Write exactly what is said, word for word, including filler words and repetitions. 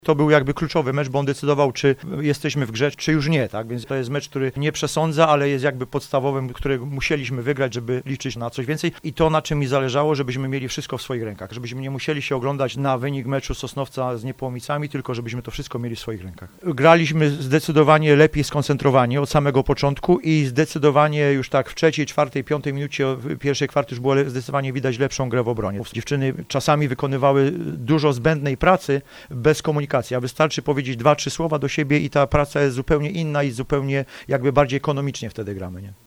To był jakby kluczowy mecz, bo on decydował, czy jesteśmy w grze, czy już nie, tak? Więc to jest mecz, który nie przesądza, ale jest jakby podstawowym, który musieliśmy wygrać, żeby liczyć na coś więcej. I to, na czym mi zależało, żebyśmy mieli wszystko w swoich rękach, żebyśmy nie musieli się oglądać na wynik meczu Sosnowca z Niepołomicami, tylko żebyśmy to wszystko mieli w swoich rękach. Graliśmy zdecydowanie lepiej skoncentrowani od samego początku i zdecydowanie już tak w trzeciej, czwartej, piątej minucie pierwszej kwarty już było zdecydowanie widać lepszą grę w obronie. Dziewczyny czasami wykonywały dużo zbędnej pracy bez komunikacji. A wystarczy powiedzieć dwa, trzy słowa do siebie i ta praca jest zupełnie inna i zupełnie jakby bardziej ekonomicznie wtedy gramy, nie?